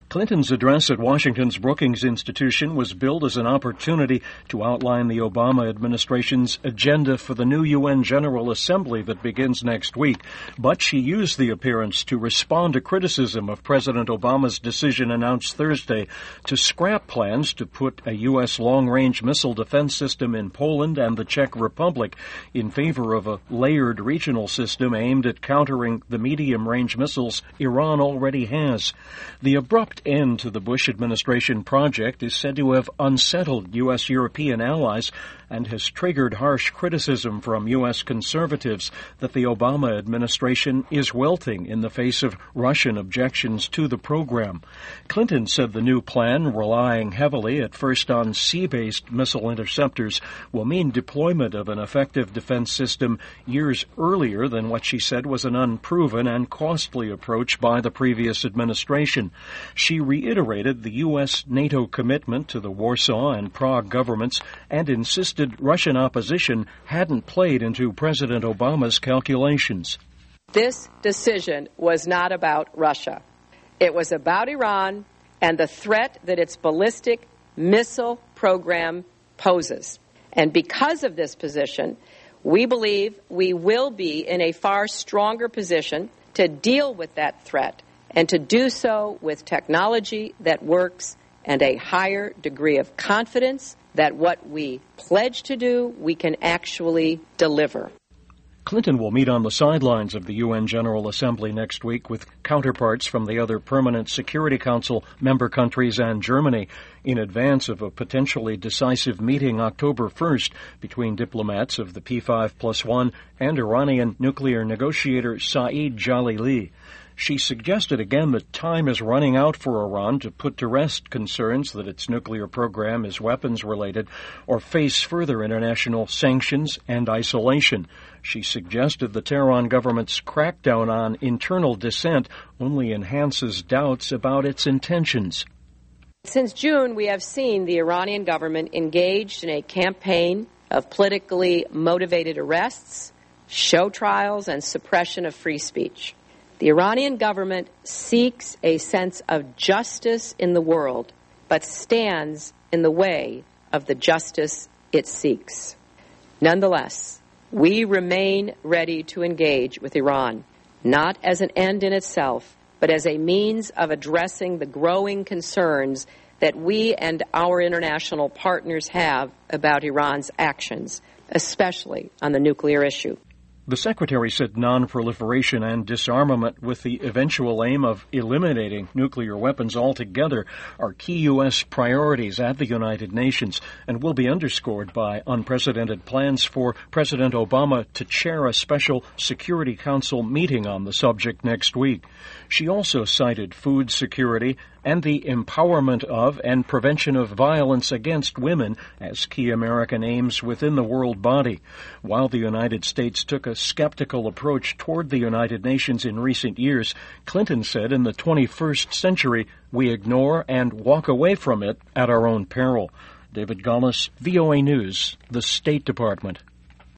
Clinton's address at Washington's Brookings Institution was billed as an opportunity to outline the Obama administration's agenda for the new UN General Assembly that begins next week. But she used the appearance to respond to criticism of President Obama's decision announced Thursday to scrap plans to put a U.S. long-range missile defense system in Poland and the Czech Republic in favor of a layered regional system aimed at countering the medium-range missiles Iran already has. The abrupt end to the Bush administration project is said to have unsettled U.S. European allies and has triggered harsh criticism from U.S. conservatives that the Obama administration is wilting in the face of Russian objections to the program. Clinton said the new plan, relying heavily at first on sea-based missile interceptors, will mean deployment of an effective defense system years earlier than what she said was an unproven and costly approach by the previous administration. She reiterated the U.S. NATO commitment to the Warsaw and Prague governments and insisted Russian opposition hadn't played into President Obama's calculations. This decision was not about Russia. It was about Iran and the threat that its ballistic missile program poses. And because of this position, we believe we will be in a far stronger position to deal with that threat and to do so with technology that works and a higher degree of confidence that what we pledge to do, we can actually deliver. Clinton will meet on the sidelines of the UN General Assembly next week with counterparts from the other permanent Security Council member countries and Germany in advance of a potentially decisive meeting October 1st between diplomats of the P5+1 and Iranian nuclear negotiator Saeed Jalili. She suggested again that time is running out for Iran to put to rest concerns that its nuclear program is weapons-related or face further international sanctions and isolation. She suggested the Tehran government's crackdown on internal dissent only enhances doubts about its intentions. Since June, we have seen the Iranian government engaged in a campaign of politically motivated arrests, show trials, and suppression of free speech. The Iranian government seeks a sense of justice in the world, but stands in the way of the justice it seeks. Nonetheless, we remain ready to engage with Iran, not as an end in itself, but as a means of addressing the growing concerns that we and our international partners have about Iran's actions, especially on the nuclear issue. The Secretary said non-proliferation and disarmament with the eventual aim of eliminating nuclear weapons altogether are key U.S. priorities at the United Nations and will be underscored by unprecedented plans for President Obama to chair a special Security Council meeting on the subject next week. She also cited food security and the empowerment of and prevention of violence against women as key American aims within the world body. While the United States took a skeptical approach toward the United Nations in recent years, Clinton said in the 21st century, we ignore and walk away from it at our own peril. David Gullis, VOA News, the State Department.